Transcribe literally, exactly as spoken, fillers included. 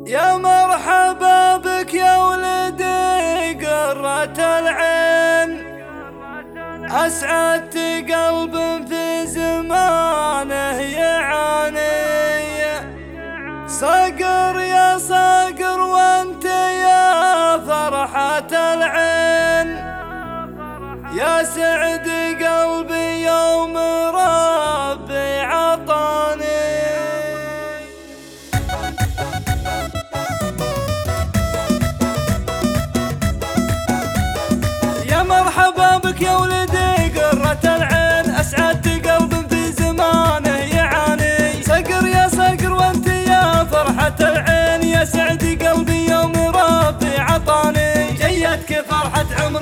يا مرحبا بك يا ولدي قرة العين، أسعدت قلب في زمانه يعاني. صقر يا صقر وانت يا فرحة العين، يا سعد قلبي يوم ربي عطاني. يا مرحبا بك يا ولدي قرة العين، أسعدت قلب في زمانه يعاني. صقر يا صقر وانت يا فرحة العين، يا سعد قلبي يوم ربي عطاني. جيتك فرحة عمر